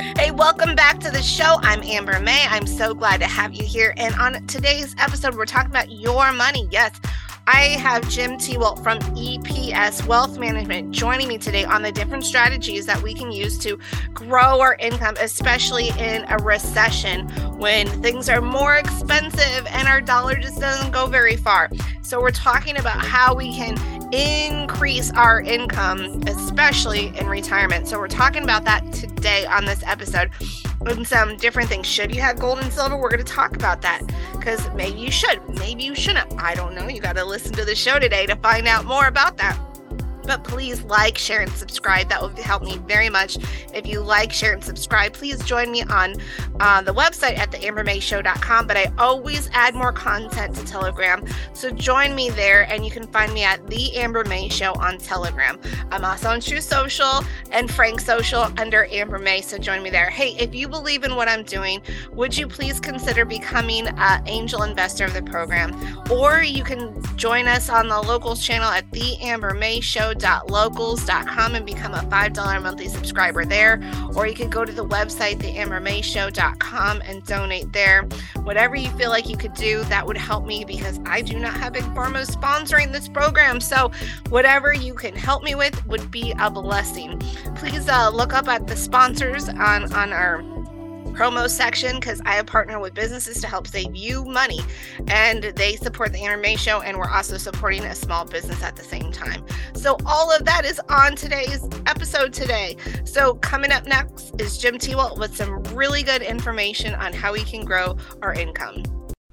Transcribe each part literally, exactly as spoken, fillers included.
Hey, welcome back to the show. I'm Amber May. I'm so glad to have you here. And on today's episode, we're talking about your money. Yes, I have Jim Tewalt from E P S Wealth Management joining me today on the different strategies that we can use to grow our income, especially in a recession when things are more expensive and our dollar just doesn't go very far. So we're talking about how we can increase our income, especially in retirement. So we're talking about that today on this episode. And some different things. Should you have gold and silver? We're going to talk about that because maybe you should, maybe you shouldn't. I don't know. You got to listen to the show today to find out more about that. But please like, share, and subscribe. That will help me very much. If you like, share, and subscribe, please join me on uh, the website at the amber may show dot com. But I always add more content to Telegram. So join me there, and you can find me at The Amber May Show on Telegram. I'm also on True Social and Frank Social under Amber May, so join me there. Hey, if you believe in what I'm doing, would you please consider becoming an angel investor of the program? Or you can join us on the locals channel at The Amber May Show dot locals dot com and become a five dollars monthly subscriber there, or you can go to the website the amber may show dot com and donate there. Whatever you feel like you could do, that would help me because I do not have Big Pharma sponsoring this program, so whatever you can help me with would be a blessing. Please uh, look up at the sponsors on on our promo section because I have partnered with businesses to help save you money, and they support the Amber May Show, and we're also supporting a small business at the same time. So all of that is on today's episode today. So coming up next is Jim Tewalt with some really good information on how we can grow our income.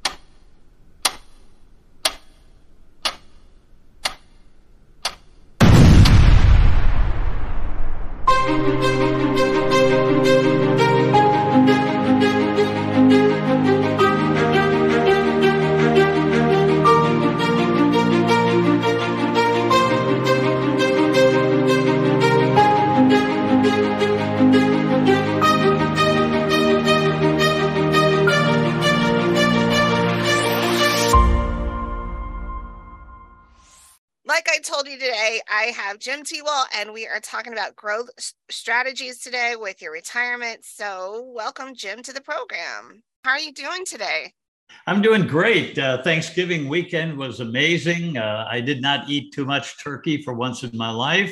Like I told you today, I have Jim Tewalt, and we are talking about growth strategies today with your retirement. So welcome, Jim, to the program. How are you doing today? I'm doing great. Uh, Thanksgiving weekend was amazing. Uh, I did not eat too much turkey for once in my life.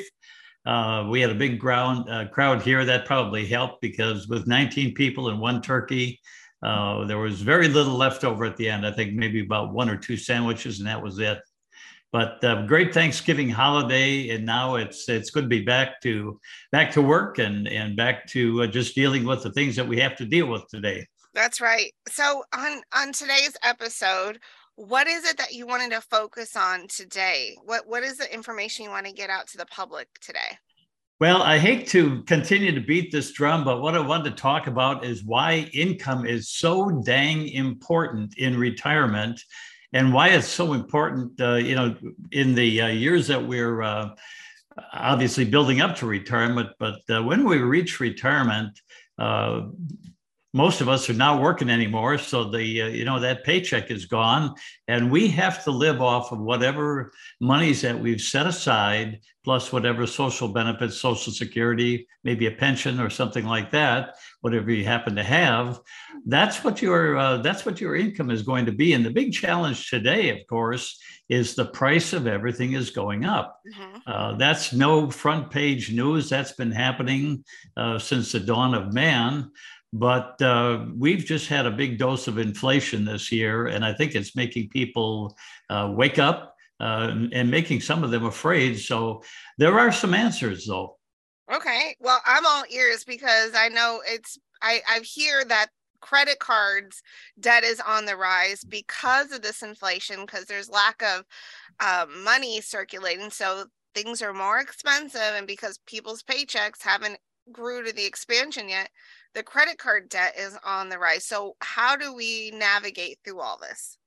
Uh, we had a big ground, uh, crowd here. That probably helped because with nineteen people and one turkey, uh, there was very little left over at the end. I think maybe about one or two sandwiches, and that was it. But uh, great Thanksgiving holiday, and now it's it's good to be back to back to work and and back to uh, just dealing with the things that we have to deal with today. That's right. So on on today's episode, what is it that you wanted to focus on today? What what is the information you want to get out to the public today? Well, I hate to continue to beat this drum, but what I wanted to talk about is why income is so dang important in retirement. And why it's so important, uh, you know, in the uh, years that we're uh, obviously building up to retirement, but uh, when we reach retirement, uh, most of us are not working anymore. So the, uh, you know, that paycheck is gone, and we have to live off of whatever monies that we've set aside, plus whatever social benefits, Social Security, maybe a pension or something like that, whatever you happen to have. That's what your uh, that's what your income is going to be. And the big challenge today, of course, is the price of everything is going up. Mm-hmm. Uh, that's no front page news. That's been happening uh, since the dawn of man. But uh, we've just had a big dose of inflation this year, and I think it's making people uh, wake up uh, and, and making some of them afraid. So there are some answers, though. Okay, well, I'm all ears because I know it's I I hear that credit cards debt is on the rise because of this inflation, because there's lack of um, money circulating, so things are more expensive, and because people's paychecks haven't grew to the expansion yet, the credit card debt is on the rise. So how do we navigate through all this?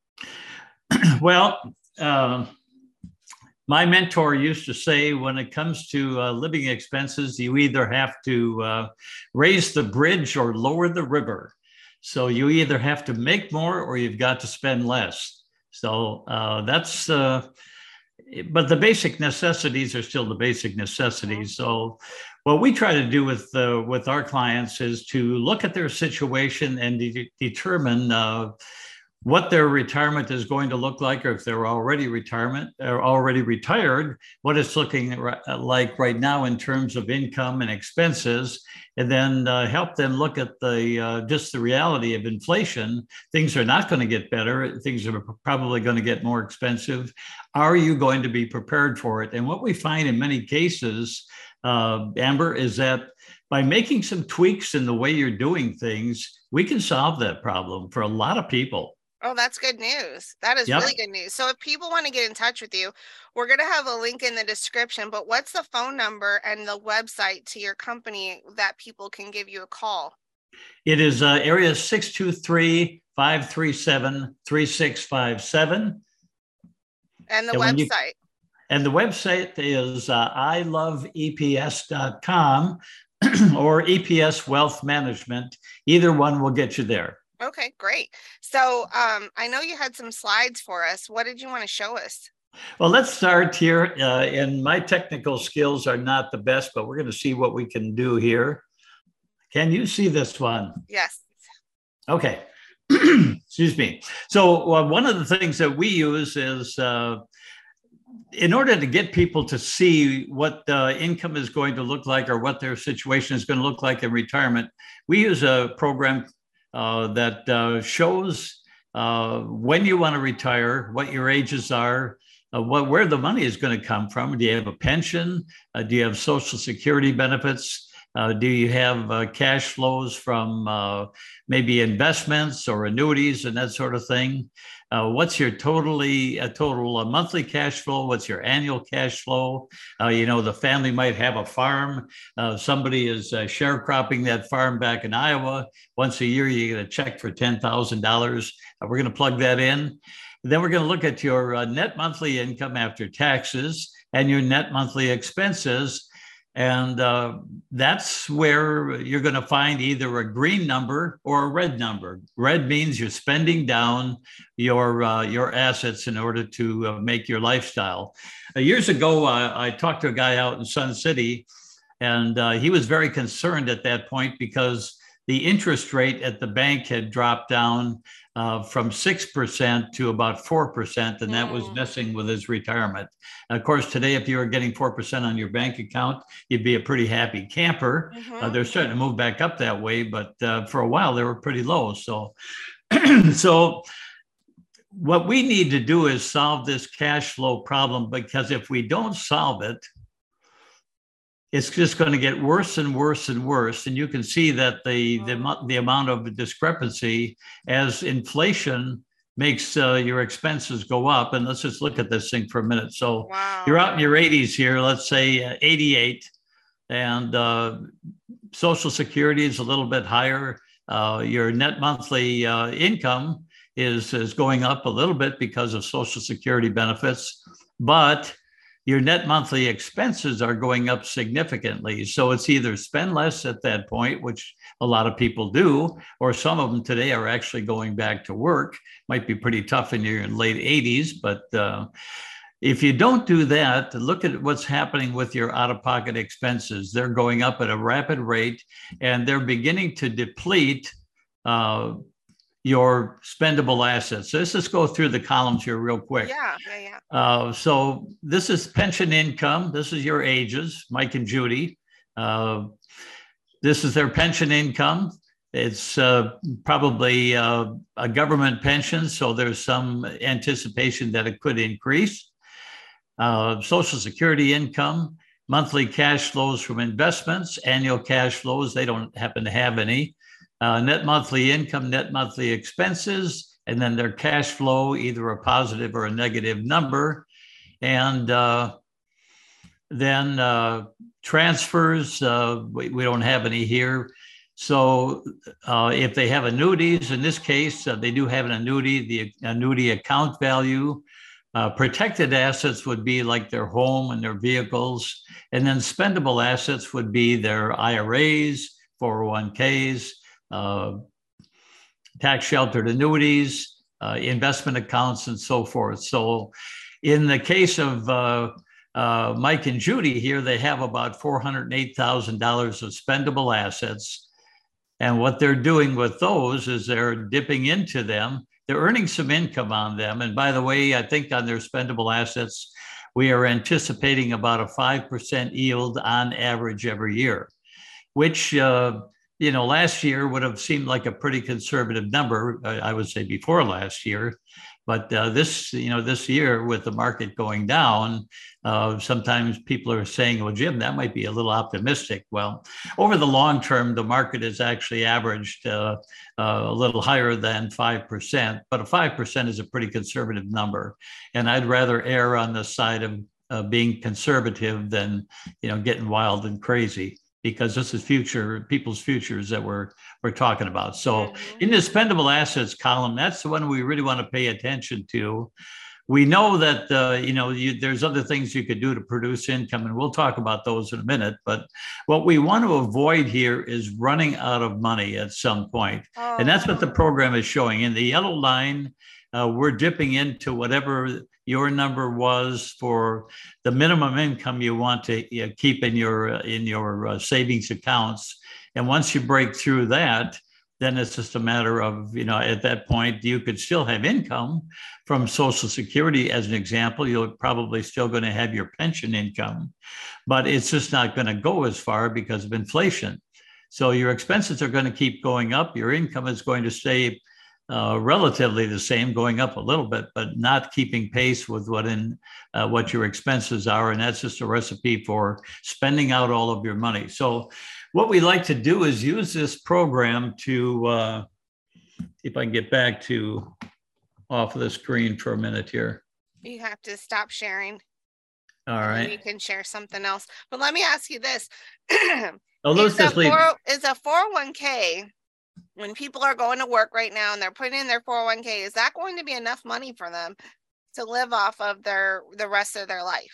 Well, uh, my mentor used to say, when it comes to uh, living expenses, you either have to uh, raise the bridge or lower the river. So you either have to make more or you've got to spend less. So uh, that's uh, but the basic necessities are still the basic necessities. So what we try to do with uh, with our clients is to look at their situation and de- determine uh, what their retirement is going to look like, or if they're already retirement or already retired, what it's looking like right now in terms of income and expenses, and then uh, help them look at the uh, just the reality of inflation. Things are not going to get better. Things are probably going to get more expensive. Are you going to be prepared for it? And what we find in many cases, uh, Amber, is that by making some tweaks in the way you're doing things, we can solve that problem for a lot of people. Oh, that's good news. That is Yep. really good news. So if people want to get in touch with you, we're going to have a link in the description, but what's the phone number and the website to your company that people can give you a call? It is uh, area six two three, five three seven, three six five seven. And the and website? You, and the website is uh, I love E P S dot com or E P S Wealth Management. Either one will get you there. Okay, great. So um, I know you had some slides for us. What did you want to show us? Well, let's start here. Uh, and my technical skills are not the best, but we're going to see what we can do here. Can you see this one? Yes. Okay. Excuse me. So uh, one of the things that we use is uh, in order to get people to see what the income is going to look like or what their situation is going to look like in retirement, we use a program Uh, that uh, shows uh, when you want to retire, what your ages are, uh, what, where the money is going to come from. Do you have a pension? Uh, do you have Social Security benefits? Uh, do you have uh, cash flows from uh, maybe investments or annuities and that sort of thing? Uh, what's your totally a total uh, monthly cash flow? What's your annual cash flow? Uh, you know, the family might have a farm. Uh, somebody is uh, sharecropping that farm back in Iowa. Once a year, you get a check for ten thousand dollars. Uh, we're going to plug that in. Then we're going to look at your uh, net monthly income after taxes and your net monthly expenses. And uh, that's where you're going to find either a green number or a red number. Red means you're spending down your uh, your assets in order to uh, make your lifestyle. Uh, years ago, uh, I talked to a guy out in Sun City, and uh, he was very concerned at that point because the interest rate at the bank had dropped down uh, from six percent to about four percent, and that was messing with his retirement. And of course, today, if you were getting four percent on your bank account, you'd be a pretty happy camper. Mm-hmm. Uh, they're starting to move back up that way, but uh, for a while, they were pretty low. So, so what we need to do is solve this cash flow problem, because if we don't solve it, it's just going to get worse and worse and worse. And you can see that the, the, the amount of discrepancy as inflation makes uh, your expenses go up. And let's just look at this thing for a minute. So wow. You're out in your eighties here, let's say uh, eighty-eight, and uh, Social Security is a little bit higher. Uh, your net monthly uh, income is, is going up a little bit because of Social Security benefits, but your net monthly expenses are going up significantly. So it's either spend less at that point, which a lot of people do, or some of them today are actually going back to work. Might be pretty tough in your late eighties, but uh, if you don't do that, look at what's happening with your out-of-pocket expenses. They're going up at a rapid rate, and they're beginning to deplete uh, your spendable assets. So let's just go through the columns here real quick. Yeah, yeah, yeah. Uh, so this is pension income. This is your ages, Mike and Judy. Uh, this is their pension income. It's uh, probably uh, a government pension, so there's some anticipation that it could increase. Uh, Social Security income, monthly cash flows from investments, annual cash flows, they don't happen to have any. Uh, net monthly income, net monthly expenses, and then their cash flow, either a positive or a negative number. And uh, then uh, transfers, uh, we, we don't have any here. So uh, if they have annuities, in this case, uh, they do have an annuity, the annuity account value. Uh, protected assets would be like their home and their vehicles. And then spendable assets would be their I R As, four oh one Ks, uh, tax sheltered annuities, uh, investment accounts, and so forth. So In the case of uh, uh, Mike and Judy here, they have about four hundred eight thousand dollars of spendable assets. And what they're doing with those is they're dipping into them. They're earning some income on them. And by the way, I think on their spendable assets, we are anticipating about a five percent yield on average every year, which, uh, you know, last year would have seemed like a pretty conservative number, I would say before last year. But uh, this, you know, this year with the market going down, uh, sometimes people are saying, well, Jim, that might be a little optimistic. Well, over the long term, the market has actually averaged uh, uh, a little higher than five percent, but a five percent is a pretty conservative number. And I'd rather err on the side of uh, being conservative than, you know, getting wild and crazy, because this is future, people's futures that we're we're talking about. So mm-hmm. in the spendable assets column, that's the one we really want to pay attention to. We know that, uh, you know, you, there's other things you could do to produce income, and we'll talk about those in a minute. But what we want to avoid here is running out of money at some point. Oh. And that's what the program is showing. In the yellow line, uh, we're dipping into whatever your number was for the minimum income you want to you know, keep in your uh, in your uh, savings accounts. And once you break through that, then it's just a matter of, you know, at that point, you could still have income from Social Security, as an example. You're probably still going to have your pension income, but it's just not going to go as far because of inflation. So your expenses are going to keep going up. Your income is going to stay Uh, relatively the same, going up a little bit, but not keeping pace with what in uh, what your expenses are. And that's just a recipe for spending out all of your money. So what we like to do is use this program to, uh, if I can get back to off of the screen for a minute here. You have to stop sharing. All right. You can share something else. But let me ask you this. Oh, let's just leave. Is a four oh one k, when people are going to work right now and they're putting in their four oh one k, is that going to be enough money for them to live off of their the rest of their life?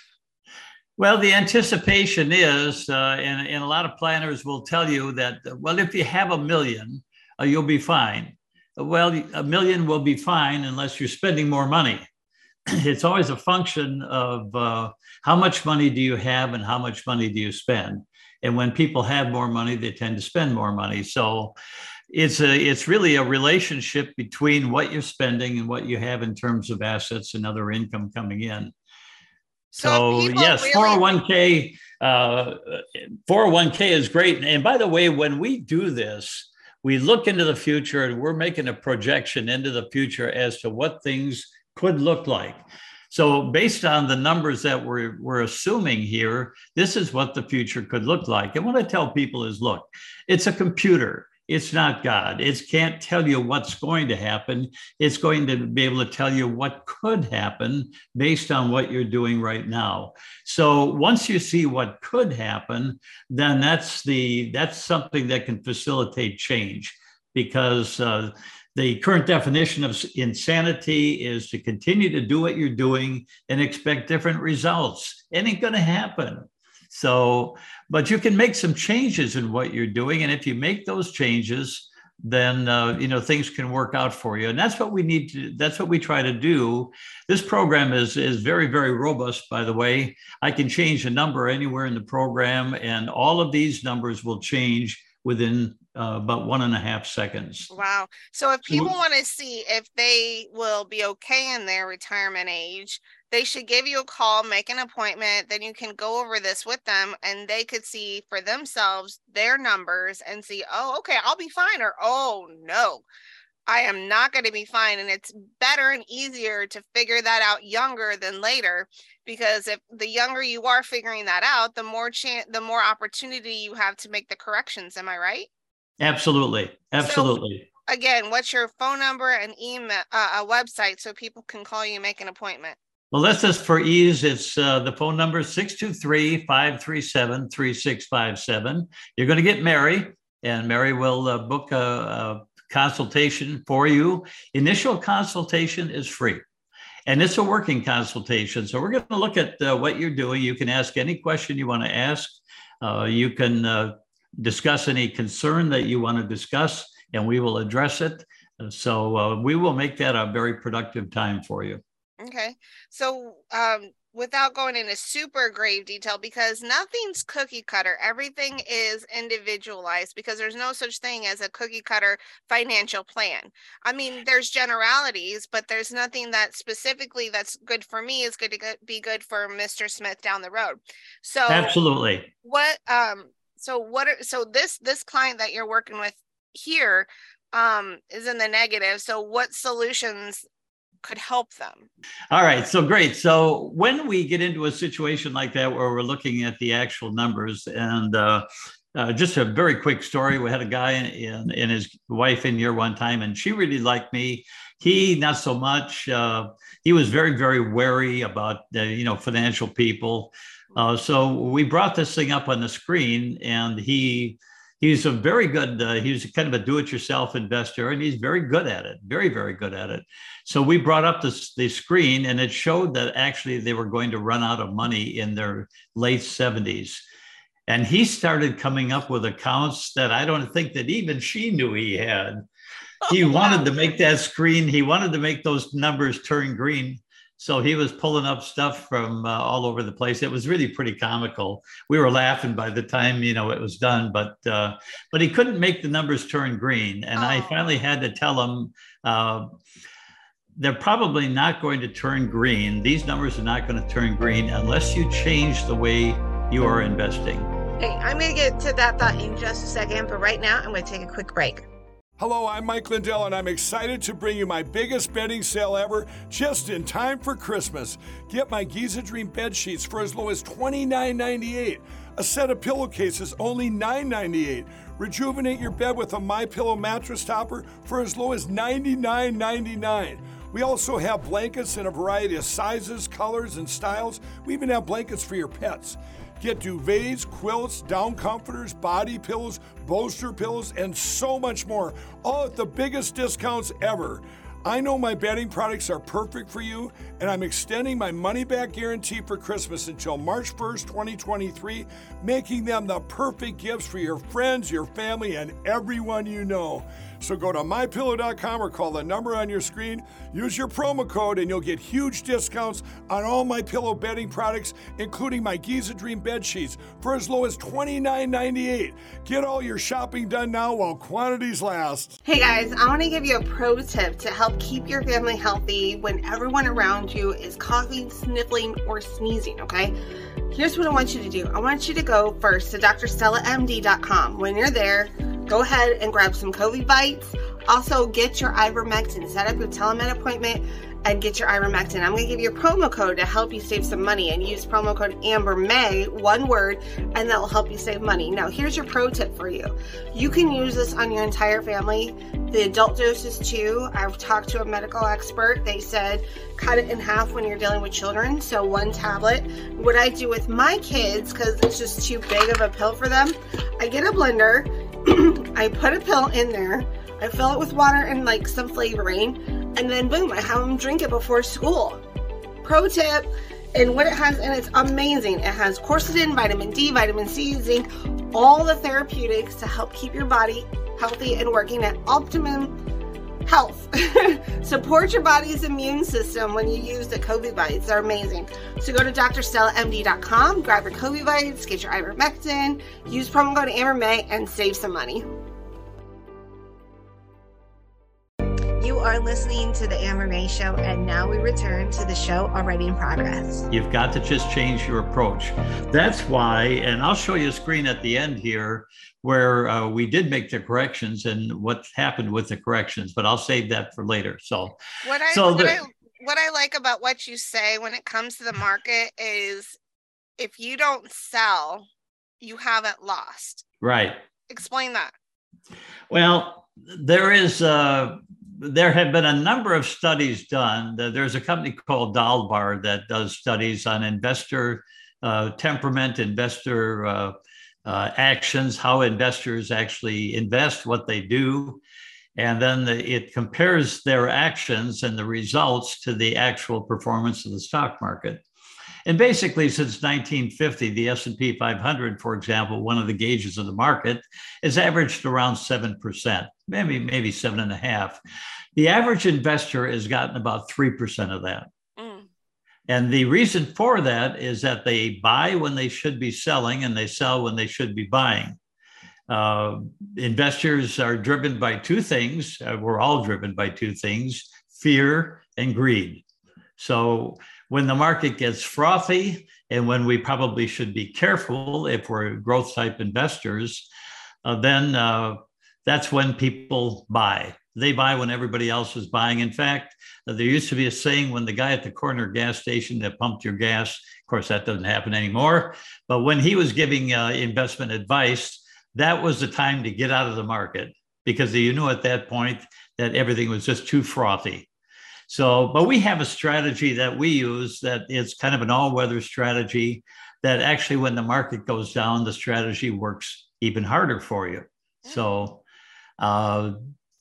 Well, the anticipation is, uh, and, and a lot of planners will tell you that, well, if you have a million, uh, you'll be fine. Well, a million will be fine unless you're spending more money. It's always a function of uh, how much money do you have and how much money do you spend. And when people have more money, they tend to spend more money. So it's a it's really a relationship between what you're spending and what you have in terms of assets and other income coming in. So, so yes, really- four oh one k, uh, four oh one k is great. And by the way, when we do this, we look into the future and we're making a projection into the future as to what things could look like. So based on the numbers that we're, we're assuming here, this is what the future could look like. And what I tell people is, look, it's a computer. It's not God. It can't tell you what's going to happen. It's going to be able to tell you what could happen based on what you're doing right now. So once you see what could happen, then that's the that's something that can facilitate change, because uh, the current definition of insanity is to continue to do what you're doing and expect different results. It ain't going to happen. So, but you can make some changes in what you're doing. And if you make those changes, then, uh, you know, things can work out for you. And that's what we need to, that's what we try to do. This program is, is very, very robust, by the way. I can change a number anywhere in the program, and all of these numbers will change within uh, about one and a half seconds. Wow. So if people so, want to see if they will be okay in their retirement age, they should give you a call, make an appointment, then you can go over this with them and they could see for themselves their numbers and see, oh, okay, I'll be fine, or, oh, no, I am not going to be fine. And it's better and easier to figure that out younger than later, because if the younger you are figuring that out, the more chance, the more opportunity you have to make the corrections. Am I right? Absolutely. Absolutely. So, again, what's your phone number and email, uh, a website so people can call you and make an appointment? Well, that's just for ease. It's uh, the phone number is six two three, five three seven, three six five seven. You're going to get Mary, and Mary will uh, book a, a consultation for you. Initial consultation is free, and it's a working consultation. So we're going to look at uh, what you're doing. You can ask any question you want to ask. Uh, you can uh, discuss any concern that you want to discuss, and we will address it. So uh, we will make that a very productive time for you. Okay. So, um, without going into super grave detail, because nothing's cookie cutter, everything is individualized because there's no such thing as a cookie cutter financial plan. I mean, there's generalities, but there's nothing that specifically that's good for me is good to go- be good for Mister Smith down the road. So, Absolutely. what, um, so what are, so this, this client that you're working with here, um, is in the negative. So what solutions could help them? All right, so great. So when we get into a situation like that where we're looking at the actual numbers, and uh, uh, just a very quick story, we had a guy and, and his wife in here one time, and she really liked me. He not so much. Uh, he was very, very wary about uh, you know financial people. Uh, so we brought this thing up on the screen, and he. He's a very good, uh, he's kind of a do-it-yourself investor, and he's very good at it, very, very good at it. So we brought up this, the screen, and it showed that actually they were going to run out of money in their late seventies. And he started coming up with accounts that I don't think that even she knew he had. He wanted to make that screen, he wanted to make those numbers turn green. So he was pulling up stuff from uh, all over the place. It was really pretty comical. We were laughing by the time, you know, it was done, but uh, but he couldn't make the numbers turn green. And oh. I finally had to tell him, uh, they're probably not going to turn green. These numbers are not going to turn green unless you change the way you are investing. Hey, I'm going to get to that thought in just a second, but right now I'm going to take a quick break. Hello, I'm Mike Lindell, and I'm excited to bring you my biggest bedding sale ever just in time for Christmas. Get my Giza Dream bed sheets for as low as twenty-nine ninety-eight. A set of pillowcases, only nine ninety-eight. Rejuvenate your bed with a MyPillow mattress topper for as low as ninety-nine ninety-nine. We also have blankets in a variety of sizes, colors, and styles. We even have blankets for your pets. Get duvets, quilts, down comforters, body pillows, bolster pillows, and so much more, all at the biggest discounts ever. I know my bedding products are perfect for you, and I'm extending my money-back guarantee for Christmas until March first, twenty twenty-three, making them the perfect gifts for your friends, your family, and everyone you know. So go to my pillow dot com or call the number on your screen. Use your promo code and you'll get huge discounts on all MyPillow bedding products, including my Giza Dream bed sheets for as low as twenty-nine ninety-eight. Get all your shopping done now while quantities last. Hey guys, I want to give you a pro tip to help keep your family healthy when everyone around you is coughing, sniffling, or sneezing, okay? Here's what I want you to do. I want you to go first to D R Stella M D dot com. When you're there, go ahead and grab some COVID bites. Also, get your ivermectin. Set up your telemed appointment and get your ivermectin. I'm going to give you a promo code to help you save some money, and use promo code AmberMay, one word, and that will help you save money. Now, here's your pro tip for you. You can use this on your entire family. The adult doses too. I've talked to a medical expert. They said cut it in half when you're dealing with children. So one tablet. What I do with my kids, because it's just too big of a pill for them, I get a blender. I put a pill in there. I fill it with water and like some flavoring, and then boom, I have them drink it before school. Pro tip, and what it has, and it's amazing. It has quercetin, vitamin D, vitamin C, zinc, all the therapeutics to help keep your body healthy and working at optimum health. Support your body's immune system when you use the COVID bites. They're amazing. So go to D R Stella M D dot com, grab your COVID bites, get your ivermectin, use promo code AmberMay, and save some money. You are listening to the Amber May Show, and now we return to the show already in progress. You've got to just change your approach. That's why, and I'll show you a screen at the end here where uh, we did make the corrections and what happened with the corrections, but I'll save that for later. So, what I, so what, the, I what I like about what you say when it comes to the market is if you don't sell, you haven't lost. Right. Explain that. Well, there is uh there have been a number of studies done. There's a company called Dalbar that does studies on investor uh, temperament, investor uh, uh, actions, how investors actually invest, what they do. And then the, it compares their actions and the results to the actual performance of the stock market. And basically, since nineteen fifty, the S and P five hundred, for example, one of the gauges of the market, has averaged around seven percent, maybe, maybe seven and a half. The average investor has gotten about three percent of that. Mm. And the reason for that is that they buy when they should be selling and they sell when they should be buying. Uh, investors are driven by two things. Uh, we're all driven by two things, fear and greed. So when the market gets frothy and when we probably should be careful if we're growth type investors, uh, then uh, that's when people buy. They buy when everybody else is buying. In fact, there used to be a saying when the guy at the corner gas station that pumped your gas, of course, that doesn't happen anymore, but when he was giving uh, investment advice, that was the time to get out of the market because you knew at that point that everything was just too frothy. So, but we have a strategy that we use that is kind of an all-weather strategy that actually when the market goes down, the strategy works even harder for you. So, uh,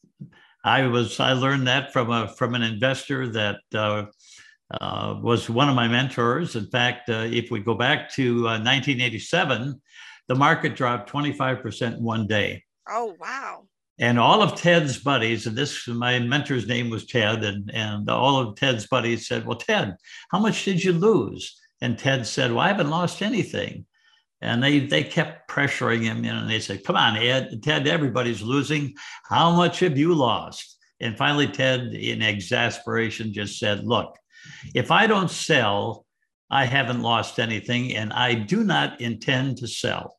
I was I learned that from a from an investor that uh, uh, was one of my mentors. In fact, uh, if we go back to uh, nineteen eighty-seven, the market dropped twenty-five percent in one day. Oh, wow. And all of Ted's buddies, and this my mentor's name was Ted, and, and all of Ted's buddies said, well, Ted, how much did you lose? And Ted said, well, I haven't lost anything. And they they kept pressuring him, you know, and they said, come on, Ed, Ted, everybody's losing. How much have you lost? And finally, Ted, in exasperation, just said, look, if I don't sell, I haven't lost anything, and I do not intend to sell.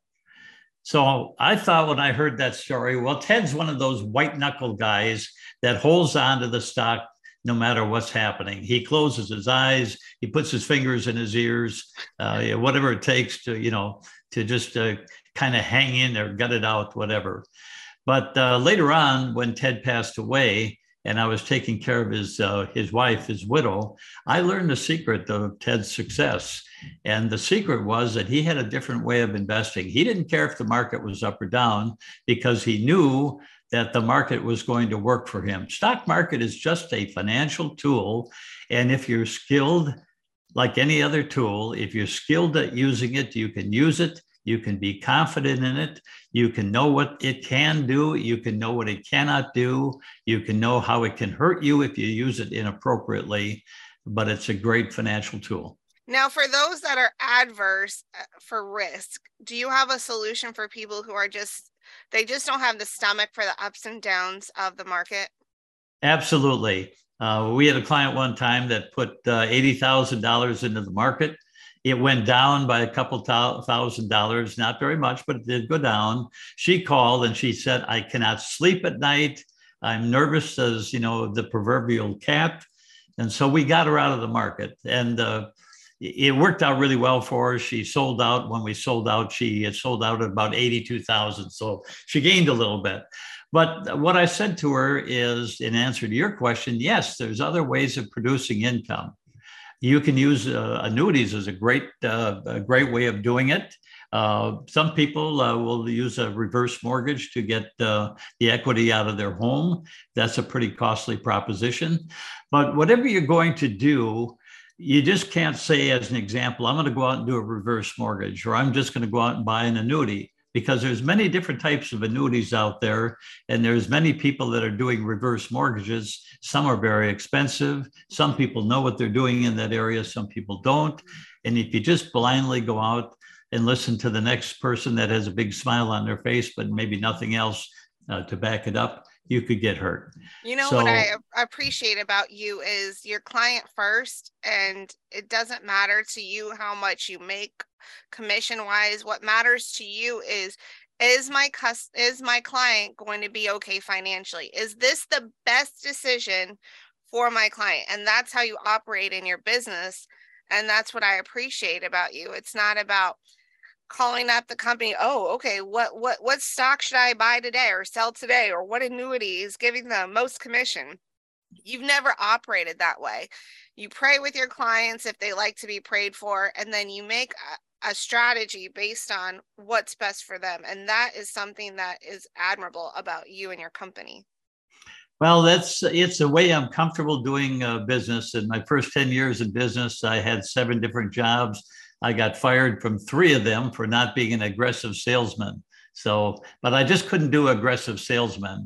So I thought when I heard that story, well, Ted's one of those white knuckle guys that holds on to the stock no matter what's happening. He closes his eyes, he puts his fingers in his ears, uh, whatever it takes to, you know, to just uh, kind of hang in there, gut it out, whatever. But uh, later on, when Ted passed away, and I was taking care of his uh, his wife, his widow, I learned the secret of Ted's success. And the secret was that he had a different way of investing. He didn't care if the market was up or down because he knew that the market was going to work for him. Stock market is just a financial tool. And if you're skilled, like any other tool, if you're skilled at using it, you can use it. You can be confident in it. You can know what it can do. You can know what it cannot do. You can know how it can hurt you if you use it inappropriately, but it's a great financial tool. Now, for those that are adverse for risk, do you have a solution for people who are just, they just don't have the stomach for the ups and downs of the market? Absolutely. Uh, we had a client one time that put uh, eighty thousand dollars into the market. It went down by a couple thousand dollars, not very much, but it did go down. She called and she said, I cannot sleep at night. I'm nervous as, you know, the proverbial cat. And so we got her out of the market. And uh, it worked out really well for her. She sold out. When we sold out, she had sold out at about eighty-two thousand. So she gained a little bit. But what I said to her is, in answer to your question, yes, there's other ways of producing income. You can use uh, annuities as a great, uh, a great way of doing it. Uh, some people uh, will use a reverse mortgage to get uh, the equity out of their home. That's a pretty costly proposition. But whatever you're going to do, you just can't say, as an example, I'm going to go out and do a reverse mortgage, or I'm just going to go out and buy an annuity, because there's many different types of annuities out there, and there's many people that are doing reverse mortgages. Some are very expensive. Some people know what they're doing in that area. Some people don't. And if you just blindly go out and listen to the next person that has a big smile on their face, but maybe nothing else uh, to back it up, you could get hurt. You know, so, what I appreciate about you is your client first, and it doesn't matter to you how much you make commission wise. What matters to you is, is my cus- is my client going to be okay financially? Is this the best decision for my client? And that's how you operate in your business. And that's what I appreciate about you. It's not about calling up the company, oh, okay, what what what stock should I buy today or sell today, or what annuity is giving the most commission? You've never operated that way. You pray with your clients if they like to be prayed for, and then you make a, a strategy based on what's best for them. And that is something that is admirable about you and your company. Well, that's it's a way I'm comfortable doing uh, business. In my first ten years in business, I had seven different jobs. I got fired from three of them for not being an aggressive salesman. So, but I just couldn't do aggressive salesman.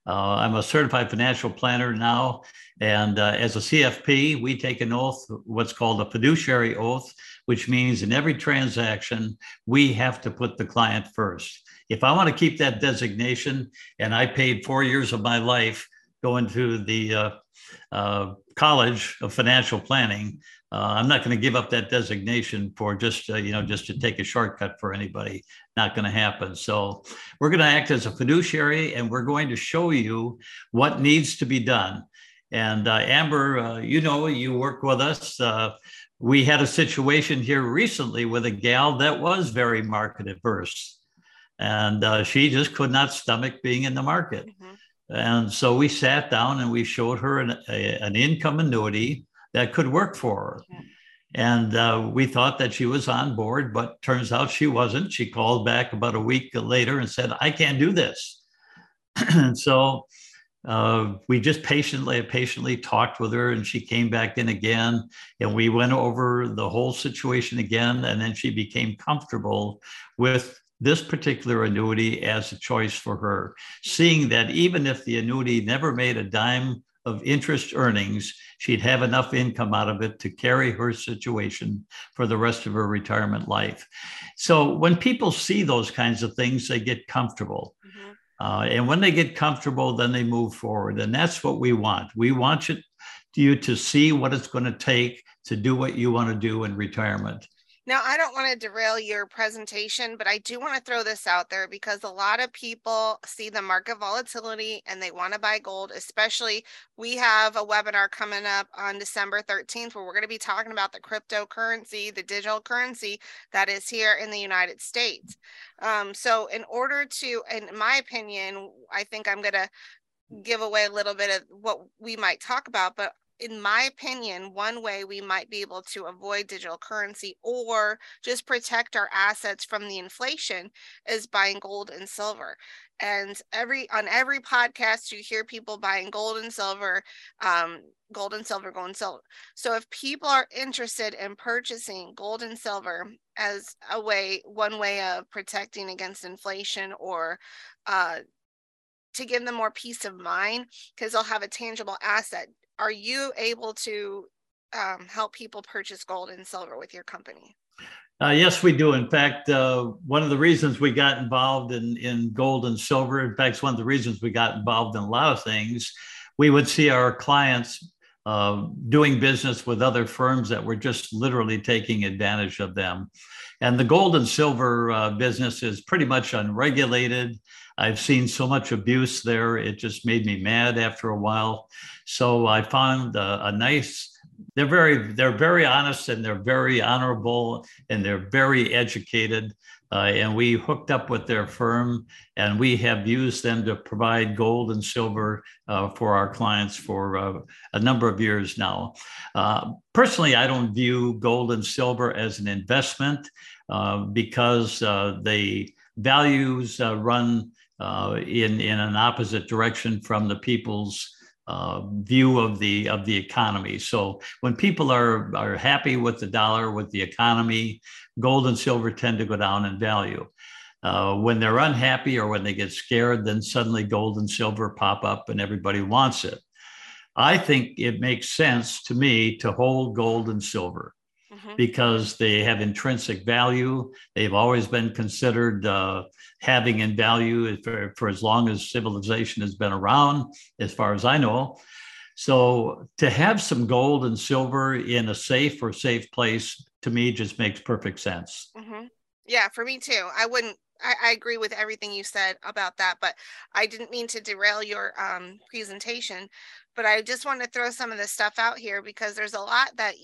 Uh, I'm a certified financial planner now. And uh, as a C F P, we take an oath, what's called a fiduciary oath, which means in every transaction, we have to put the client first. If I want to keep that designation, and I paid four years of my life going to the uh, uh, College of Financial Planning, uh, I'm not going to give up that designation for just, uh, you know, just to take a shortcut for anybody. Not going to happen. So we're going to act as a fiduciary, and we're going to show you what needs to be done. And uh, Amber, uh, you know, you work with us. Uh, we had a situation here recently with a gal that was very market averse, and uh, she just could not stomach being in the market. Mm-hmm. And so we sat down and we showed her an, a, an income annuity that could work for her. Yeah. And uh, we thought that she was on board, but turns out she wasn't. She called back about a week later and said, I can't do this. And so uh, we just patiently, patiently talked with her, and she came back in again, and we went over the whole situation again. And then she became comfortable with this particular annuity as a choice for her, seeing that even if the annuity never made a dime of interest earnings, she'd have enough income out of it to carry her situation for the rest of her retirement life. So when people see those kinds of things, they get comfortable. Mm-hmm. Uh, and when they get comfortable, then they move forward. And that's what we want. We want you, you to see what it's going to take to do what you want to do in retirement. Now, I don't want to derail your presentation, but I do want to throw this out there because a lot of people see the market volatility and they want to buy gold. Especially, we have a webinar coming up on December thirteenth where we're going to be talking about the cryptocurrency, the digital currency that is here in the United States. Um, so in order to, in my opinion, I think I'm going to give away a little bit of what we might talk about, but in my opinion, one way we might be able to avoid digital currency or just protect our assets from the inflation is buying gold and silver. And every on every podcast, you hear people buying gold and silver, um, gold and silver, gold and silver. So if people are interested in purchasing gold and silver as a way, one way of protecting against inflation, or uh, to give them more peace of mind because they'll have a tangible asset, are you able to um, help people purchase gold and silver with your company? Uh, yes, we do. In fact, uh, one of the reasons we got involved in, in gold and silver, in fact, it's one of the reasons we got involved in a lot of things, we would see our clients uh, doing business with other firms that were just literally taking advantage of them. And the gold and silver uh, business is pretty much unregulated. I've seen so much abuse there. It just made me mad after a while. So I found a, a nice, they're very, they're very honest, and they're very honorable, and they're very educated. Uh, and we hooked up with their firm, and we have used them to provide gold and silver uh, for our clients for uh, a number of years now. Uh, personally, I don't view gold and silver as an investment uh, because uh, the values uh, run uh, in, in an opposite direction from the people's uh, view of the of the economy. So when people are, are happy with the dollar, with the economy, gold and silver tend to go down in value. Uh, when they're unhappy or when they get scared, then suddenly gold and silver pop up and everybody wants it. I think it makes sense to me to hold gold and silver mm-hmm. because they have intrinsic value. They've always been considered uh, having in value for, for as long as civilization has been around, as far as I know. So to have some gold and silver in a safe or safe place, to me, just makes perfect sense. Mm-hmm. Yeah, for me too. I wouldn't, I, I agree with everything you said about that, but I didn't mean to derail your um, presentation, but I just want to throw some of this stuff out here because there's a lot that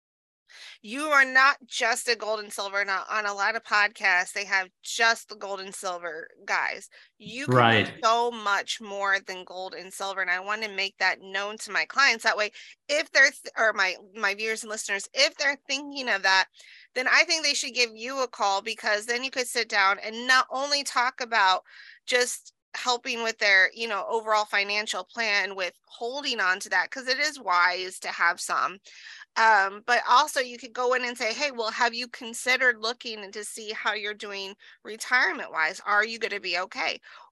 you are not just a gold and silver. Now, on a lot of podcasts, they have just the gold and silver guys. You can right. do so much more than gold and silver. And I want to make that known to my clients. That way, if they're, th- or my, my viewers and listeners, if they're thinking of that, then I think they should give you a call, because then you could sit down and not only talk about just helping with their, you know, overall financial plan with holding on to that, because it is wise to have some. Um, but also you could go in and say, hey, well, have you considered looking to see how you're doing retirement wise? Are you going to be okay?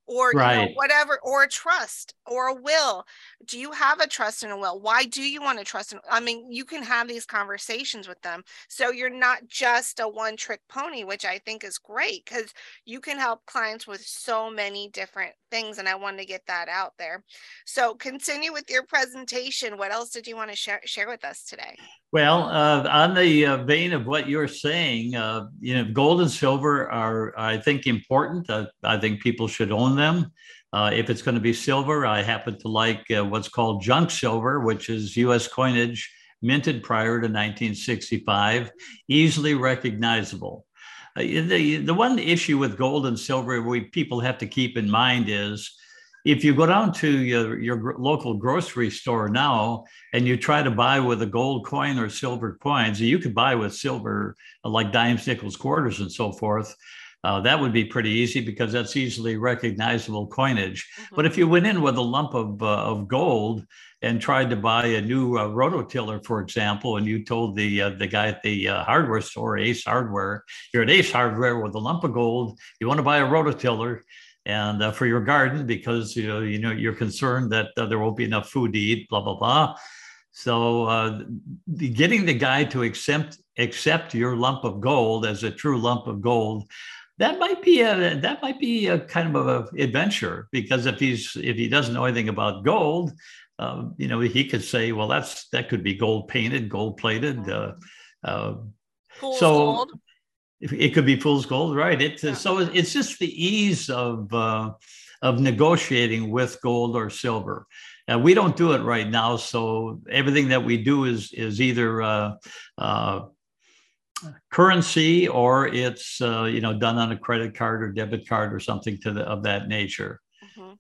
or, you know, Right. whatever, or a trust or a will. Do you have a trust and a will? Why do you want to trust? And I mean, you can have these conversations with them. So you're not just a one trick pony, which I think is great because you can help clients with so many different things. And I wanted to get that out there. So continue with your presentation. What else did you want to share, share with us today? Well, uh, on the uh, vein of what you're saying, uh, you know, gold and silver are, I think, important. Uh, I think people should own them. Uh, if it's going to be silver, I happen to like uh, what's called junk silver, which is U S coinage minted prior to nineteen sixty-five, easily recognizable. Uh, the, the one issue with gold and silver we people have to keep in mind is if you go down to your, your local grocery store now and you try to buy with a gold coin or silver coins, you could buy with silver like dimes, nickels, quarters, and so forth. Uh, that would be pretty easy because that's easily recognizable coinage. Mm-hmm. But if you went in with a lump of, uh, of gold and tried to buy a new uh, rototiller, for example, and you told the uh, the guy at the uh, hardware store, Ace Hardware, you're at Ace Hardware with a lump of gold, you want to buy a rototiller, and uh, for your garden because you know, you know you're concerned that uh, there won't be enough food to eat, blah blah blah. So uh, the, getting the guy to accept accept your lump of gold as a true lump of gold, that might be a that might be a kind of an adventure, because if he's if he doesn't know anything about gold, uh, you know he could say, well, that's that could be gold painted, gold plated. Uh, uh, Fool's so. gold. It could be fool's gold, right? It, yeah. So it's just the ease of uh, of negotiating with gold or silver. Uh, we don't do it right now, so everything that we do is is either uh, uh, currency or it's uh, you know done on a credit card or debit card or something to the, of that nature. Mm-hmm.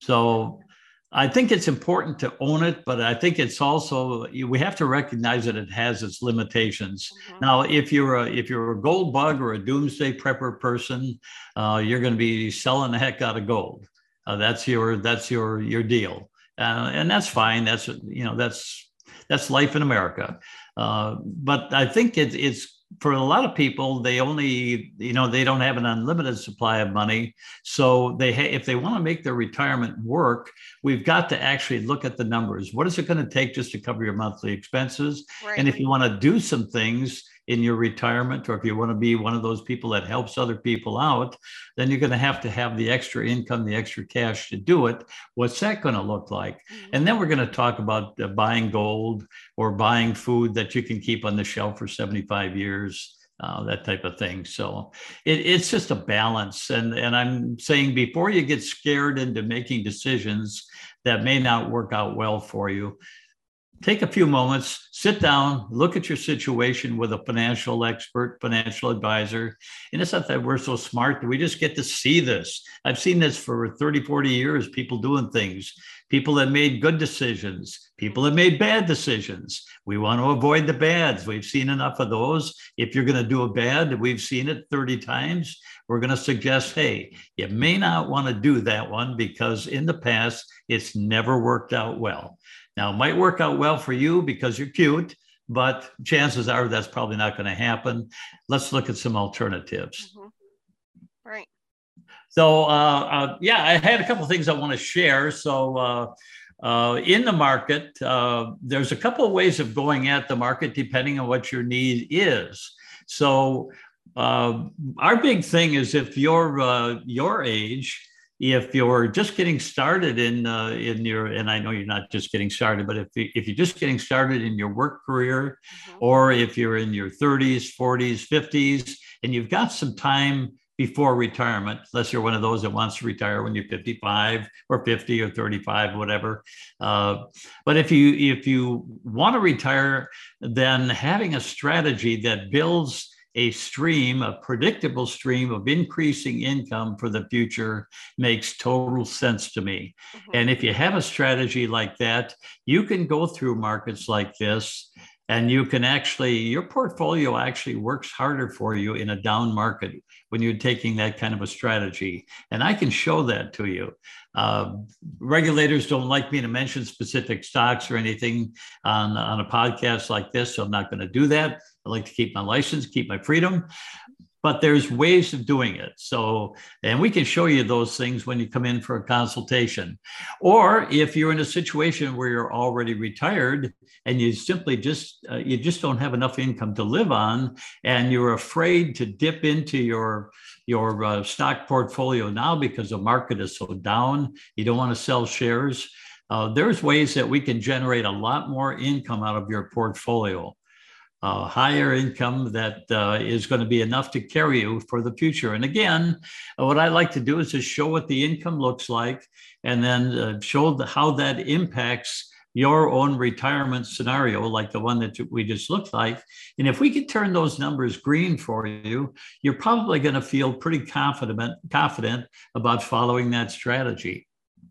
So I think it's important to own it, but I think it's also, we have to recognize that it has its limitations. Mm-hmm. Now, if you're a if you're a gold bug or a doomsday prepper person, uh, you're going to be selling the heck out of gold. Uh, that's your that's your your deal, uh, and that's fine. That's you know that's that's life in America. Uh, but I think it, it's. For a lot of people, they only, you know, they don't have an unlimited supply of money. So they, ha- if they want to make their retirement work, we've got to actually look at the numbers. What is it going to take just to cover your monthly expenses? Right. And if you want to do some things in your retirement, or if you want to be one of those people that helps other people out, then you're going to have to have the extra income, the extra cash to do it. What's that going to look like? Mm-hmm. And then we're going to talk about uh, buying gold or buying food that you can keep on the shelf for seventy-five years, uh, that type of thing. So it, it's just a balance. And, and I'm saying before you get scared into making decisions that may not work out well for you, take a few moments, sit down, look at your situation with a financial expert, financial advisor. And it's not that we're so smart. We just get to see this. I've seen this for thirty, forty years, people doing things, people that made good decisions, people that made bad decisions. We want to avoid the bads. We've seen enough of those. If you're going to do a bad, we've seen it thirty times. We're going to suggest, hey, you may not want to do that one because in the past, it's never worked out well. Now, it might work out well for you because you're cute, but chances are that's probably not going to happen. Let's look at some alternatives. Mm-hmm. Right. So, uh, uh, yeah, I had a couple of things I want to share. So, uh, uh, in the market, uh, there's a couple of ways of going at the market depending on what your need is. So, uh, our big thing is if you're uh, your age, if you're just getting started in uh, in your, and I know you're not just getting started, but if, if you're just getting started in your work career, mm-hmm. or if you're in your thirties, forties, fifties, and you've got some time before retirement, unless you're one of those that wants to retire when you're fifty-five or fifty or thirty-five, whatever. Uh, but if you if you want to retire, then having a strategy that builds a stream, a predictable stream of increasing income for the future makes total sense to me. Mm-hmm. And if you have a strategy like that, you can go through markets like this and you can actually, your portfolio actually works harder for you in a down market when you're taking that kind of a strategy. And I can show that to you. Uh, regulators don't like me to mention specific stocks or anything on, on a podcast like this, so I'm not going to do that. I like to keep my license, keep my freedom. but there's ways of doing it. So, and we can show you those things when you come in for a consultation. Or if you're in a situation where you're already retired and you simply just, uh, you just don't have enough income to live on, and you're afraid to dip into your your uh, stock portfolio now because the market is so down, you don't want to sell shares. Uh, there's ways that we can generate a lot more income out of your portfolio. Uh, higher income that uh, is going to be enough to carry you for the future. And again, what I like to do is just show what the income looks like, and then uh, show the, how that impacts your own retirement scenario, like the one that we just looked like. And if we could turn those numbers green for you, you're probably going to feel pretty confident, confident about following that strategy.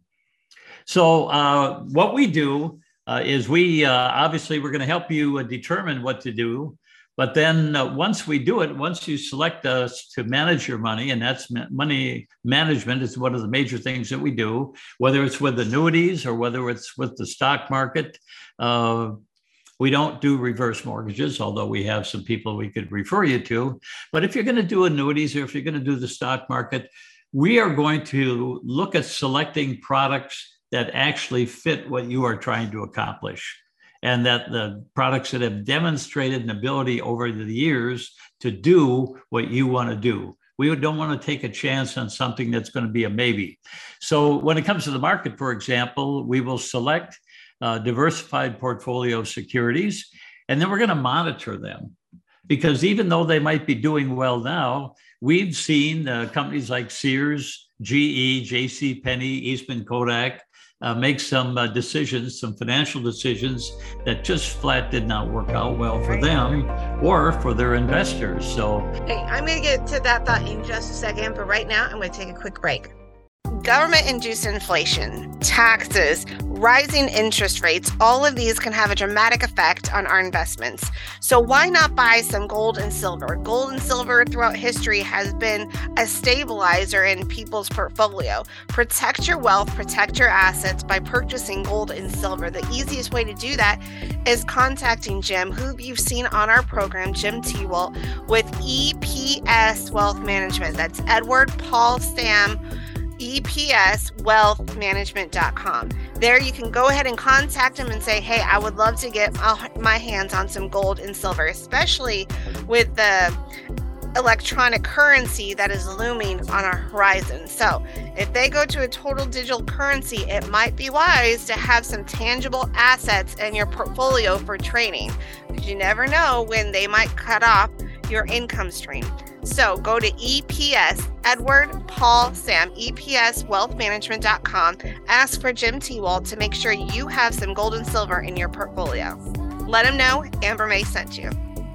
So uh, what we do uh, is we, uh, obviously, we're going to help you uh, determine what to do. But then uh, once we do it, once you select us to manage your money, and that's ma- money management is one of the major things that we do, whether it's with annuities or whether it's with the stock market. Uh, we don't do reverse mortgages, although we have some people we could refer you to. But if you're going to do annuities, or if you're going to do the stock market, we are going to look at selecting products that actually fit what you are trying to accomplish, and that the products that have demonstrated an ability over the years to do what you want to do. We don't want to take a chance on something that's going to be a maybe. So when it comes to the market, for example, we will select a diversified portfolio of securities, and then we're going to monitor them. Because even though they might be doing well now, we've seen uh, companies like Sears, G E, J C Penney, Eastman Kodak, Uh, make some uh, decisions, some financial decisions that just flat did not work out well for them or for their investors. So, hey, I'm going to get to that thought in just a second, but right now I'm going to take a quick break. Government-induced inflation, taxes, rising interest rates, all of these can have a dramatic effect on our investments. So why not buy some gold and silver? Gold and silver throughout history has been a stabilizer in people's portfolio. Protect your wealth, protect your assets by purchasing gold and silver. The easiest way to do that is contacting Jim, who you've seen on our program, Jim Tewalt, with E P S Wealth Management. That's Edward Paul Sam, E P S wealth management dot com. There you can go ahead and contact him and say, hey, I would love to get my hands on some gold and silver, especially with the electronic currency that is looming on our horizon. So if they go to a total digital currency, it might be wise to have some tangible assets in your portfolio for trading, because you never know when they might cut off your income stream. So go to E P S, Edward Paul Sam, E P S wealth management dot com. Ask for Jim Tewalt to make sure you have some gold and silver in your portfolio. Let him know Amber May sent you.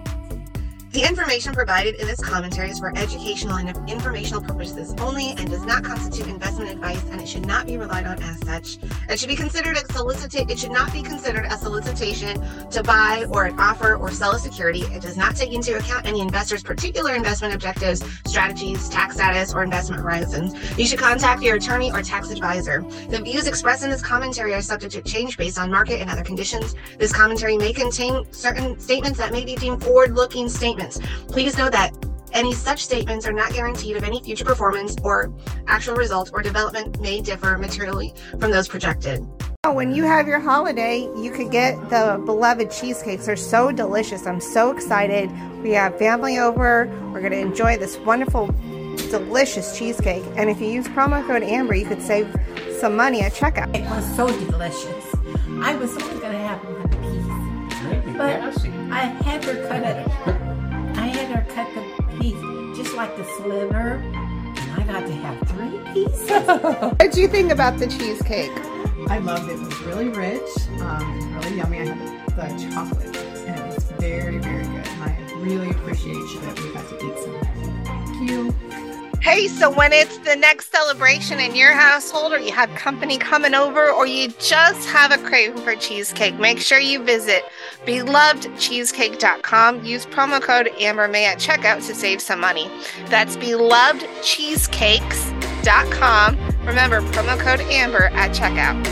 The information provided in this commentary is for educational and informational purposes only and does not constitute investment advice, and it should not be relied on as such. It should be considered a solicita- It should not be considered a solicitation to buy or an offer or sell a security. It does not take into account any investor's particular investment objectives, strategies, tax status, or investment horizons. You should contact your attorney or tax advisor. The views expressed in this commentary are subject to change based on market and other conditions. This commentary may contain certain statements that may be deemed forward-looking statements. Please know that any such statements are not guaranteed of any future performance, or actual results or development may differ materially from those projected. When you have your holiday, you could get the beloved cheesecakes. They're so delicious. I'm so excited. We have family over. We're going to enjoy this wonderful, delicious cheesecake. And if you use promo code Amber, you could save some money at checkout. It was so delicious. I was only going to have one piece, but I had her cut it. I had her cut the piece just like the sliver, and I got to have three pieces. What did you think about the cheesecake? I loved it. It was really rich, um, and really yummy. I had the chocolate, and it was very, very good. And I really appreciate that we got to eat some of that. Thank you. Hey, so when it's the next celebration in your household, or you have company coming over, or you just have a craving for cheesecake, make sure you visit beloved cheesecake dot com. Use promo code Amber May at checkout to save some money. That's beloved cheesecakes dot com. Remember, promo code Amber at checkout.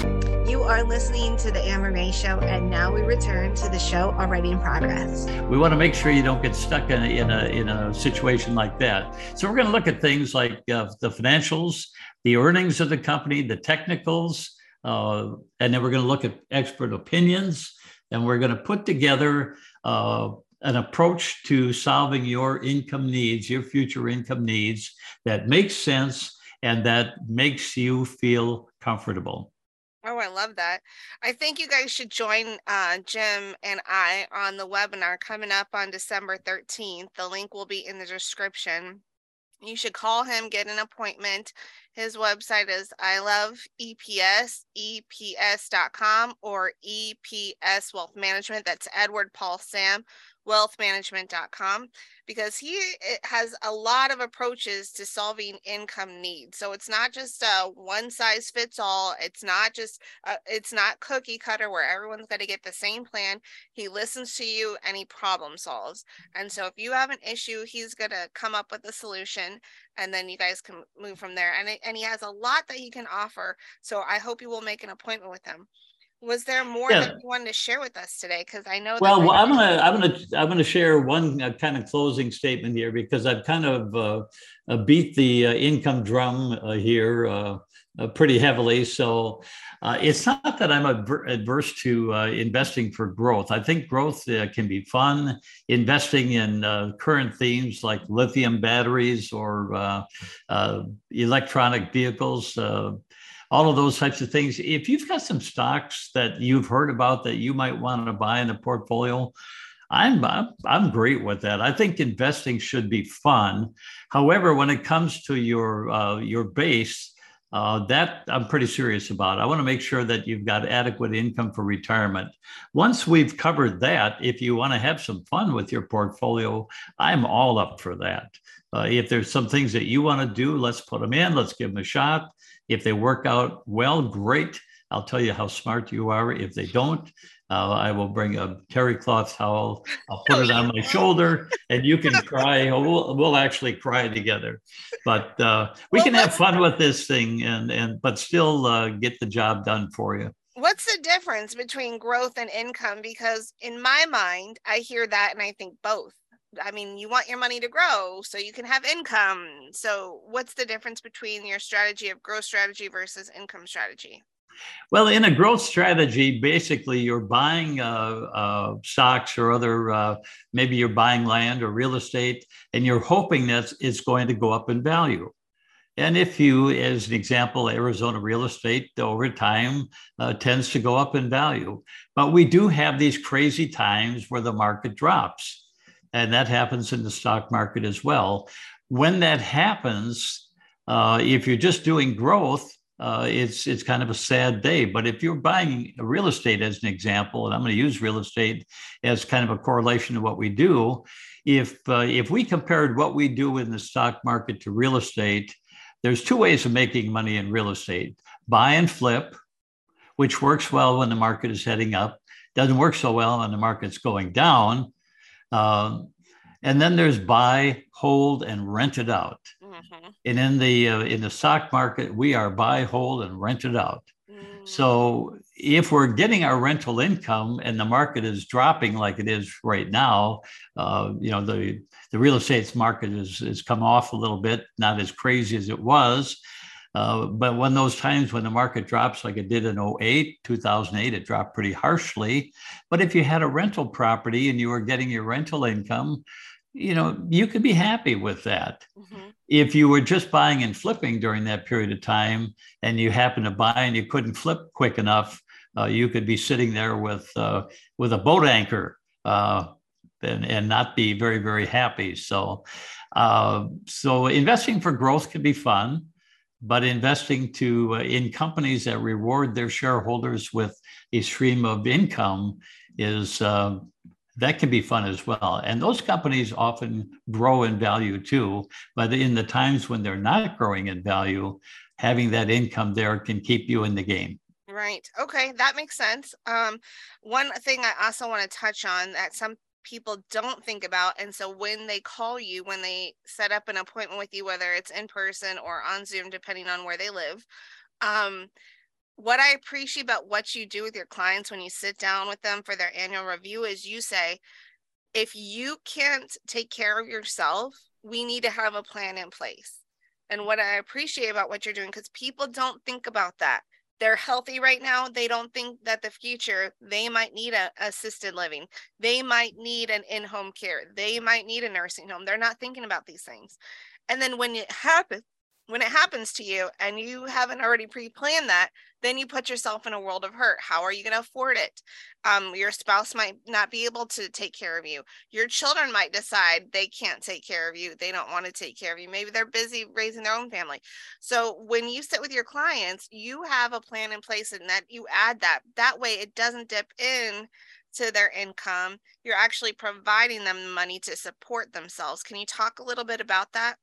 You are listening to the Amber May Show, and now we return to the show already in progress. We want to make sure you don't get stuck in a, in a, in a situation like that. So we're going to look at things like uh, the financials, the earnings of the company, the technicals, uh, and then we're going to look at expert opinions, and we're going to put together uh, an approach to solving your income needs, your future income needs that makes sense and that makes you feel comfortable. Oh, I love that. I think you guys should join uh, Jim and I on the webinar coming up on December thirteenth. The link will be in the description. You should call him, get an appointment. His website is I love E P S, E P S dot com, or E P S Wealth Management. That's Edward Paul Sam, wealth management dot com, because he has a lot of approaches to solving income needs. So it's not just a one size fits all. It's not just, uh, it's not cookie cutter where everyone's going to get the same plan. He listens to you and he problem solves. And so if you have an issue, he's going to come up with a solution, and then you guys can move from there. And, it, and he has a lot that he can offer. So I hope you will make an appointment with him. Was there more yeah. that you wanted to share with us today? Because I know. Well, well I'm gonna, I'm gonna, I'm gonna share one uh, kind of closing statement here, because I've kind of uh, uh, beat the uh, income drum uh, here uh, uh, pretty heavily. So uh, it's not that I'm adver- adverse to uh, investing for growth. I think growth uh, can be fun. Investing in uh, current themes like lithium batteries or uh, uh, electronic vehicles. Uh, all of those types of things. If you've got some stocks that you've heard about that you might want to buy in a portfolio, I'm, I'm, I'm great with that. I think investing should be fun. However, when it comes to your, uh, your base, uh, that I'm pretty serious about. I want to make sure that you've got adequate income for retirement. Once we've covered that, if you want to have some fun with your portfolio, I'm all up for that. Uh, if there's some things that you want to do, let's put them in, let's give them a shot. If they work out well, great. I'll tell you how smart you are. If they don't, uh, I will bring a terry cloth towel. I'll put it on my shoulder, and you can cry. We'll, we'll actually cry together. But uh, we can have fun with this thing, and and but still uh, get the job done for you. What's the difference between growth and income? Because in my mind, I hear that and I think both. I mean, you want your money to grow so you can have income. So what's the difference between your strategy of growth strategy versus income strategy? Well, in a growth strategy, basically you're buying uh, uh, stocks or other, uh, maybe you're buying land or real estate, and you're hoping that it's going to go up in value. And if you, as an example, Arizona real estate over time uh, tends to go up in value. But we do have these crazy times where the market drops. And that happens in the stock market as well. When that happens, uh, if you're just doing growth, uh, it's it's kind of a sad day. But if you're buying real estate as an example, and I'm going to use real estate as kind of a correlation to what we do, if uh, if we compared what we do in the stock market to real estate, there's two ways of making money in real estate: buy and flip, which works well when the market is heading up, doesn't work so well when the market's going down. Um, and then there's buy, hold, and rent it out. Mm-hmm. And in the uh, in the stock market, we are buy, hold, and rent it out. Mm. So if we're getting our rental income and the market is dropping like it is right now, uh, you know, the the real estate market is has come off a little bit, not as crazy as it was. Uh, but when those times when the market drops like it did in oh eight, two thousand eight, it dropped pretty harshly. But if you had a rental property and you were getting your rental income, you know, you could be happy with that. Mm-hmm. If you were just buying and flipping during that period of time and you happened to buy and you couldn't flip quick enough, uh, you could be sitting there with uh, with a boat anchor uh, and, and not be very, very happy. So, uh, so investing for growth can be fun. But investing to uh, in companies that reward their shareholders with a stream of income is uh, that can be fun as well. And those companies often grow in value too. But in the times when they're not growing in value, having that income there can keep you in the game. Right. Okay, that makes sense. Um, one thing I also want to touch on that some people don't think about, and so when they call you, when they set up an appointment with you, whether it's in person or on Zoom, depending on where they live, um what I appreciate about what you do with your clients when you sit down with them for their annual review is you say, if you can't take care of yourself, we need to have a plan in place. And what I appreciate about what you're doing, because people don't think about that. They're healthy right now. They don't think that the future, they might need a assisted living. They might need an in-home care. They might need a nursing home. They're not thinking about these things. And then when it happens, when it happens to you and you haven't already pre-planned that, then you put yourself in a world of hurt. How are you going to afford it? Um, your spouse might not be able to take care of you. Your children might decide they can't take care of you. They don't want to take care of you. Maybe they're busy raising their own family. So when you sit with your clients, you have a plan in place, and that you add that. That way it doesn't dip in to their income. You're actually providing them money to support themselves. Can you talk a little bit about that?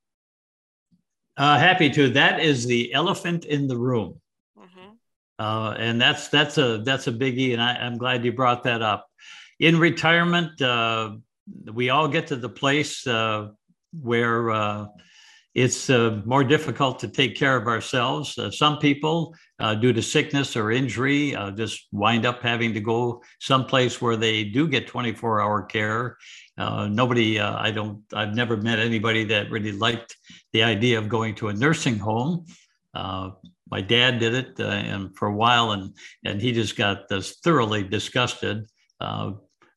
Uh, happy to. That is the elephant in the room. Mm-hmm. Uh, and that's that's a that's a biggie, and I, I'm glad you brought that up. In retirement, uh, we all get to the place uh, where uh, it's uh, more difficult to take care of ourselves. Uh, some people, uh, due to sickness or injury, uh, just wind up having to go someplace where they do get twenty-four hour care. Uh, nobody, uh, I don't, I've never met anybody that really liked the idea of going to a nursing home. Uh, my dad did it uh, and for a while, and and he just got this thoroughly disgusted uh,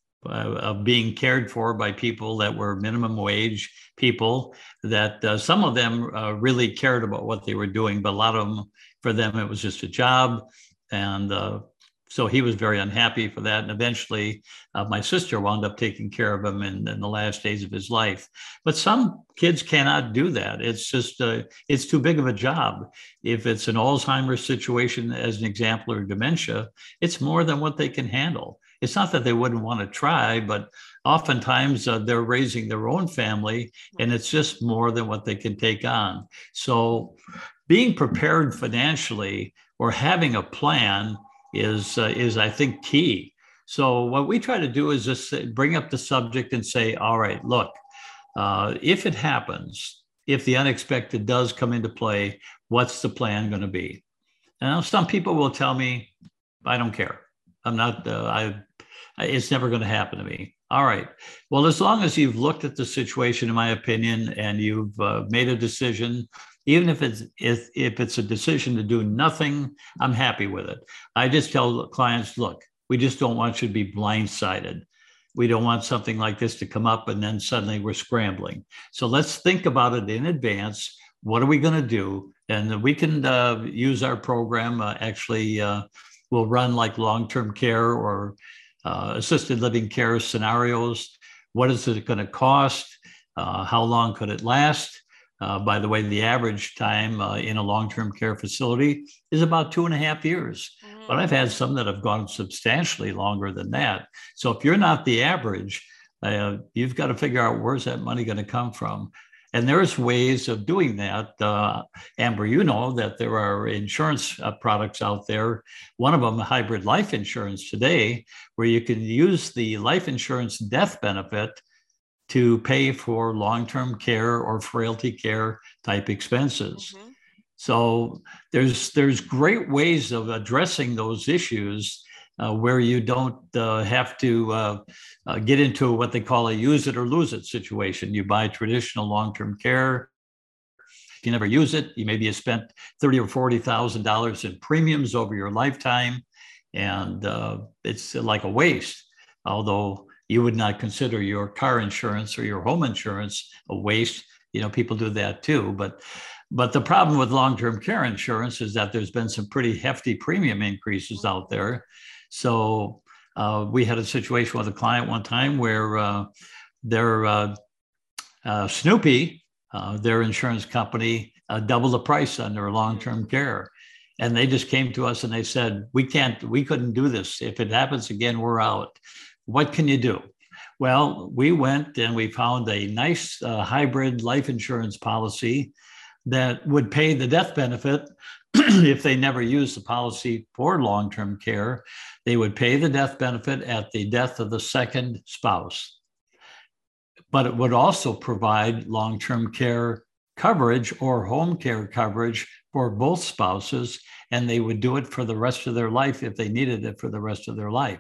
of being cared for by people that were minimum wage people, that uh, some of them uh, really cared about what they were doing, but a lot of them, for them, it was just a job. And uh, so he was very unhappy for that. And eventually uh, my sister wound up taking care of him in, in the last days of his life. But some kids cannot do that. It's just, uh, it's too big of a job. If it's an Alzheimer's situation, as an example, or dementia, it's more than what they can handle. It's not that they wouldn't want to try, but oftentimes uh, they're raising their own family, and it's just more than what they can take on. So being prepared financially or having a plan is, uh, is I think, key. So what we try to do is just bring up the subject and say, all right, look, uh, if it happens, if the unexpected does come into play, what's the plan going to be? Now, some people will tell me, I don't care. I'm not, uh, I, it's never going to happen to me. All right. Well, as long as you've looked at the situation, in my opinion, and you've uh, made a decision, even if it's if, if it's a decision to do nothing, I'm happy with it. I just tell clients, look, we just don't want you to be blindsided. We don't want something like this to come up and then suddenly we're scrambling. So let's think about it in advance. What are we going to do? And we can uh, use our program. Uh, actually, uh, we'll run like long-term care or uh, assisted living care scenarios. What is it going to cost? Uh, how long could it last? Uh, by the way, the average time uh, in a long-term care facility is about two and a half years. Mm-hmm. But I've had some that have gone substantially longer than that. So if you're not the average, uh, you've got to figure out where's that money going to come from. And there's ways of doing that. Uh, Amber, you know that there are insurance uh, products out there. One of them, hybrid life insurance today, where you can use the life insurance death benefit to pay for long-term care or frailty care type expenses. Mm-hmm. So there's there's great ways of addressing those issues uh, where you don't uh, have to uh, uh, get into what they call a use it or lose it situation. You buy traditional long-term care. If you never use it, you maybe you spent thirty or forty thousand dollars in premiums over your lifetime, and uh, it's like a waste. Although you would not consider your car insurance or your home insurance a waste. You know, people do that too. But but the problem with long-term care insurance is that there's been some pretty hefty premium increases out there. So uh, we had a situation with a client one time where uh, their uh, uh, Snoopy, uh, their insurance company, uh, doubled the price on their long-term care. And they just came to us and they said, we can't, we couldn't do this. If it happens again, we're out. What can you do? Well, we went and we found a nice uh, hybrid life insurance policy that would pay the death benefit if they never used the policy for long-term care. They would pay the death benefit at the death of the second spouse. But it would also provide long-term care coverage or home care coverage for both spouses, and they would do it for the rest of their life if they needed it for the rest of their life.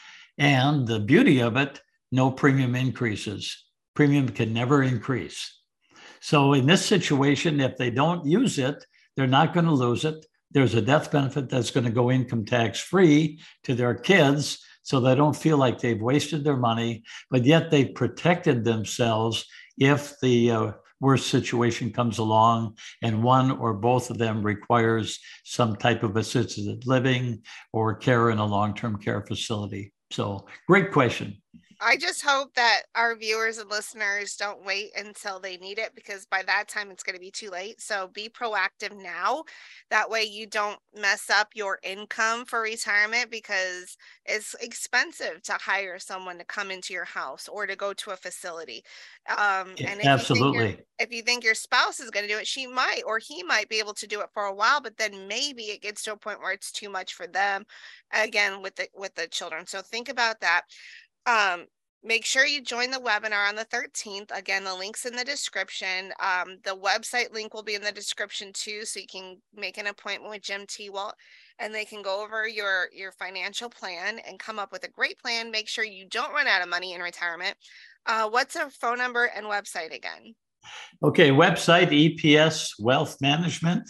And the beauty of it, no premium increases. Premium can never increase. So in this situation, if they don't use it, they're not going to lose it. There's a death benefit that's going to go income tax free to their kids, so they don't feel like they've wasted their money, but yet they've protected themselves if the uh, worst situation comes along and one or both of them requires some type of assisted living or care in a long-term care facility. So great question. I just hope that our viewers and listeners don't wait until they need it, because by that time it's going to be too late. So be proactive now. That way you don't mess up your income for retirement, because it's expensive to hire someone to come into your house or to go to a facility. Um, and if Absolutely. You think if you think your spouse is going to do it, she might, or he might be able to do it for a while, but then maybe it gets to a point where it's too much for them, again, with the, with the children. So think about that. Um, make sure you join the webinar on the thirteenth. Again, the link's in the description. Um, the website link will be in the description too, so you can make an appointment with Jim Tewalt, and they can go over your, your financial plan and come up with a great plan. Make sure you don't run out of money in retirement. Uh, what's our phone number and website again? Okay, website, E P S Wealth Management,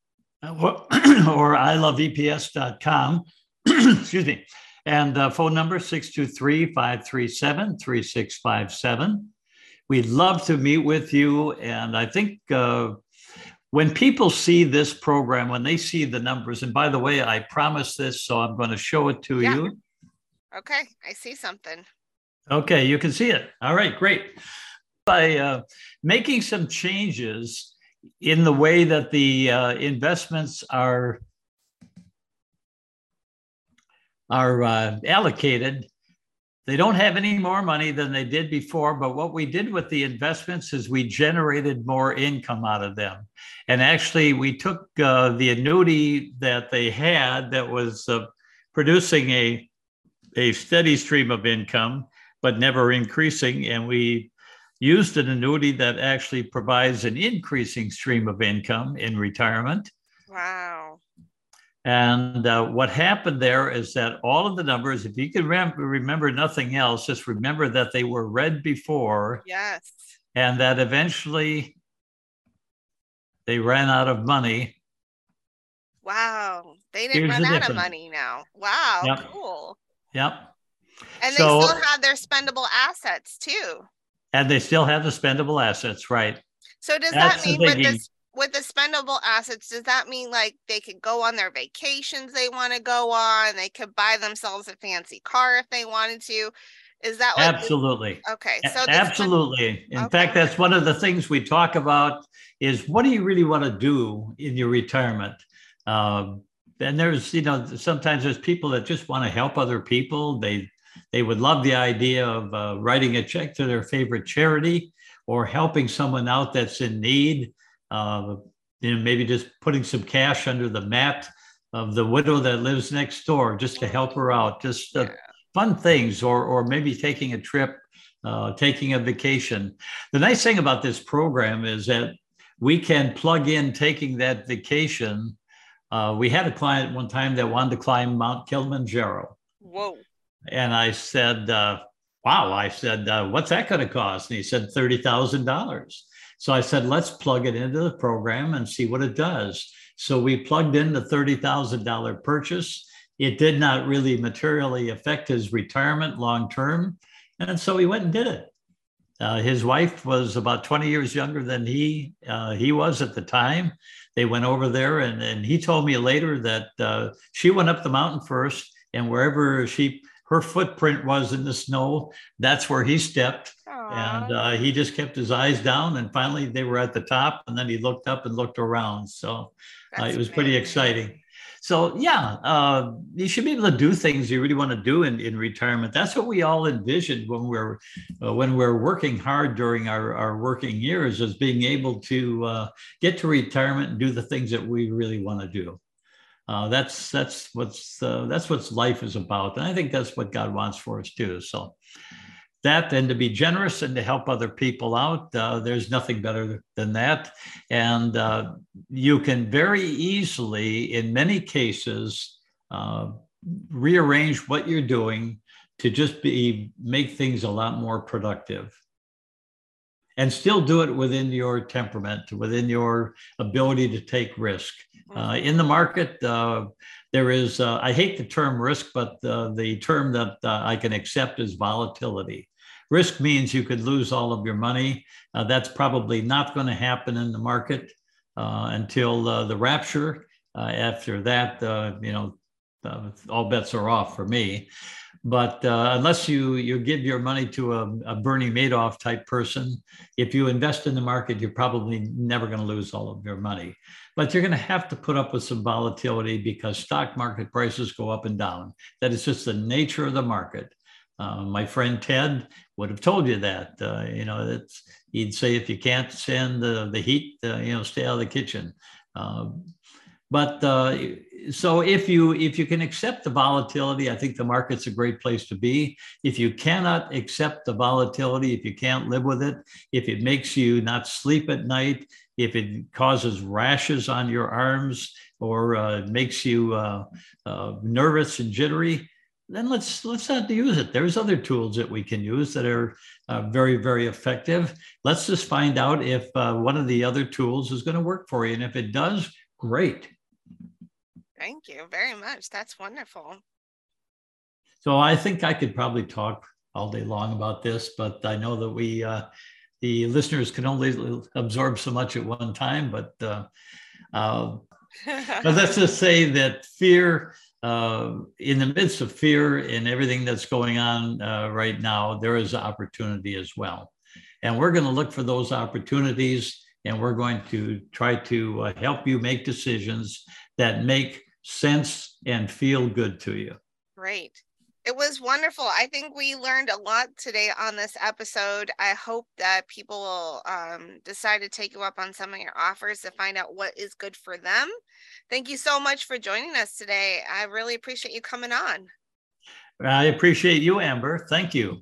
or I love E P S dot com. Excuse me. And uh, phone number six two three, five three seven, three six five seven. We'd love to meet with you. And I think uh, when people see this program, when they see the numbers, and by the way, I promised this, so I'm going to show it to Yeah. you. Okay, I see something. Okay, you can see it. All right, great. By uh, making some changes in the way that the uh, investments are are uh, allocated, they don't have any more money than they did before. But what we did with the investments is we generated more income out of them. And actually, we took uh, the annuity that they had that was uh, producing a, a steady stream of income, but never increasing. And we used an annuity that actually provides an increasing stream of income in retirement. Wow. And uh, what happened there is that all of the numbers, if you can remember, remember nothing else, just remember that they were read before. Yes. And that eventually they ran out of money. Wow. They didn't Here's run the out of difference. money now. Wow. Yep. Cool. Yep. And they So- still have their spendable assets too. And they still have the spendable assets, right? So does That's that the mean with thinking. this, with the spendable assets, does that mean like they could go on their vacations they want to go on? They could buy themselves a fancy car if they wanted to? Is that what? Absolutely. Okay. A- So this- Absolutely. In Okay. fact, that's one of the things we talk about is what do you really want to do in your retirement? Um, and there's, you know, sometimes there's people that just want to help other people. They they would love the idea of uh, writing a check to their favorite charity or helping someone out that's in need. Uh, you know, maybe just putting some cash under the mat of the widow that lives next door just to help her out. Just uh, fun things, or or maybe taking a trip, uh, taking a vacation. The nice thing about this program is that we can plug in taking that vacation. Uh, we had a client one time that wanted to climb Mount Kilimanjaro. Whoa. And I said, uh, wow, I said, uh, what's that going to cost? And he said, thirty thousand dollars. So I said, let's plug it into the program and see what it does. So we plugged in the thirty thousand dollars purchase. It did not really materially affect his retirement long-term. And so he went and did it. Uh, his wife was about twenty years younger than he uh, he was at the time. They went over there, and, and he told me later that uh, she went up the mountain first, and wherever she her footprint was in the snow, that's where he stepped. And uh, he just kept his eyes down, and finally they were at the top, and then he looked up and looked around. So uh, it was pretty exciting. So yeah, uh, you should be able to do things you really want to do in, in retirement. That's what we all envisioned when we're uh, when we're working hard during our, our working years, is being able to uh, get to retirement and do the things that we really want to do. Uh, that's that's what's uh, that's what life is about, and I think that's what God wants for us too. So, that and to be generous and to help other people out. Uh, there's nothing better than that. And uh, you can very easily, in many cases, uh, rearrange what you're doing to just be make things a lot more productive. And still do it within your temperament, within your ability to take risk. Uh, in the market, uh, there is, uh, I hate the term risk, but uh, the term that uh, I can accept is volatility. Risk means you could lose all of your money. Uh, that's probably not going to happen in the market uh, until uh, the rapture. Uh, after that, uh, you know, uh, all bets are off for me. But uh, unless you, you give your money to a, a Bernie Madoff type person, if you invest in the market, you're probably never going to lose all of your money. But you're going to have to put up with some volatility because stock market prices go up and down. That is just the nature of the market. Uh, my friend Ted would have told you that. Uh, you know, it's, he'd say, if you can't stand the, the heat, uh, you know, stay out of the kitchen. Uh, But uh, so if you if you can accept the volatility, I think the market's a great place to be. If you cannot accept the volatility, if you can't live with it, if it makes you not sleep at night, if it causes rashes on your arms or uh, makes you uh, uh, nervous and jittery, then let's let's not use it. There's other tools that we can use that are uh, very, very effective. Let's just find out if uh, one of the other tools is going to work for you. And if it does, great. Thank you very much. That's wonderful. So I think I could probably talk all day long about this, but I know that we, uh, the listeners can only absorb so much at one time. But, uh, uh, but let's just say that fear, uh, in the midst of fear and everything that's going on uh, right now, there is opportunity as well. And we're going to look for those opportunities, and we're going to try to uh, help you make decisions that make sense and feel good to you. Great. It was wonderful. I think we learned a lot today on this episode. I hope that people will um, decide to take you up on some of your offers to find out what is good for them. Thank you so much for joining us today. I really appreciate you coming on. I appreciate you, Amber. Thank you.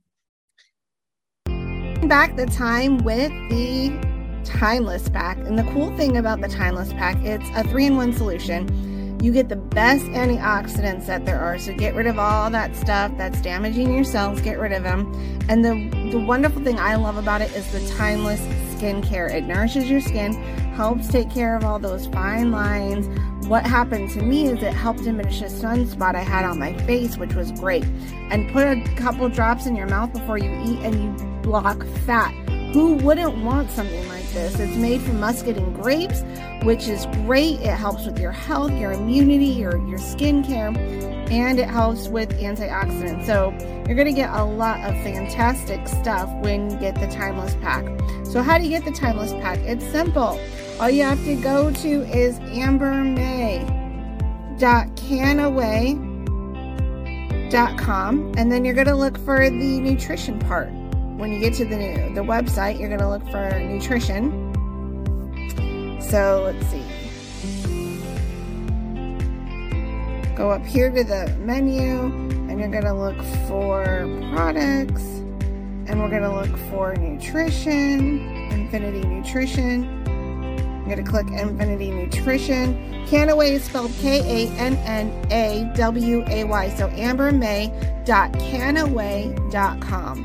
Back the time with the Timeless Pack. And the cool thing about the Timeless Pack, it's a three-in-one solution. You get the best antioxidants that there are. So get rid of all that stuff that's damaging your cells. Get rid of them. And the, the wonderful thing I love about it is the Timeless Skincare. It nourishes your skin, helps take care of all those fine lines. What happened to me is it helped diminish a sunspot I had on my face, which was great. And put a couple drops in your mouth before you eat and you block fat. Who wouldn't want something like this? It's made from muscat and grapes, which is great. It helps with your health, your immunity, your, your skin care, and it helps with antioxidants. So you're going to get a lot of fantastic stuff when you get the Timeless Pack. So how do you get the Timeless Pack? It's simple. All you have to go to is amber may dot canaway dot com, and then you're going to look for the nutrition part. When you get to the the website, you're going to look for nutrition. So let's see. Go up here to the menu, and you're going to look for products, and we're going to look for nutrition, Infinity Nutrition. I'm going to click Infinity Nutrition. Canaway is spelled K A N N A W A Y. So amber may dot canaway dot com.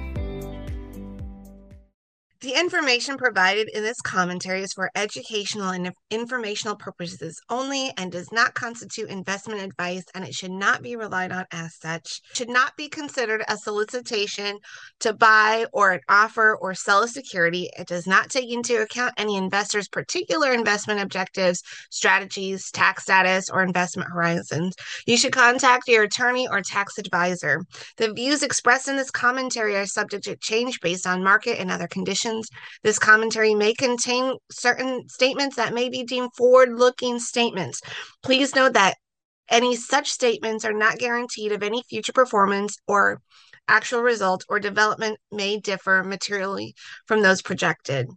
The information provided in this commentary is for educational and informational purposes only and does not constitute investment advice, and it should not be relied on as such. It should not be considered a solicitation to buy or an offer or sell a security. It does not take into account any investor's particular investment objectives, strategies, tax status, or investment horizons. You should contact your attorney or tax advisor. The views expressed in this commentary are subject to change based on market and other conditions. This commentary may contain certain statements that may be deemed forward-looking statements. Please note that any such statements are not guaranteed of any future performance, or actual result or development may differ materially from those projected.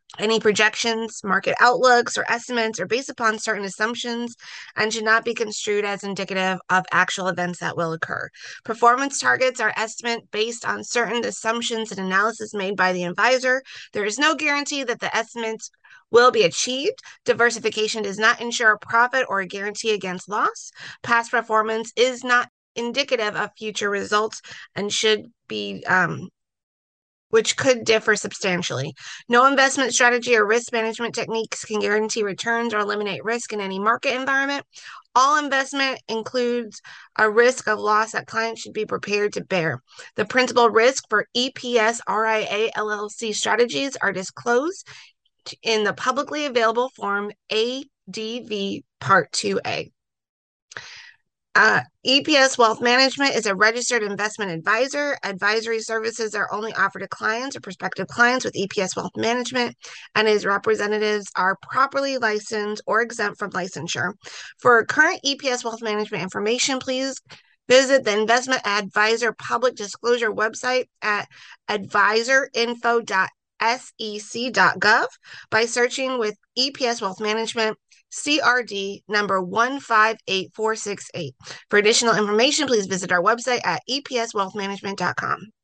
Any projections, market outlooks, or estimates are based upon certain assumptions and should not be construed as indicative of actual events that will occur. Performance targets are estimates based on certain assumptions and analysis made by the advisor. There is no guarantee that the estimates will be achieved. Diversification does not ensure a profit or a guarantee against loss. Past performance is not indicative of future results and should be um, which could differ substantially. No investment strategy or risk management techniques can guarantee returns or eliminate risk in any market environment. All investment includes a risk of loss that clients should be prepared to bear. The principal risk for E P S R I A L L C strategies are disclosed in the publicly available Form A D V Part two A. Uh, E P S Wealth Management is a registered investment advisor. Advisory services are only offered to clients or prospective clients with E P S Wealth Management, and its representatives are properly licensed or exempt from licensure. For current E P S Wealth Management information, please visit the Investment Advisor Public Disclosure website at advisor info dot S E C dot gov by searching with E P S Wealth Management C R D number one five eight four six eight. For additional information, please visit our website at E P S wealth management dot com.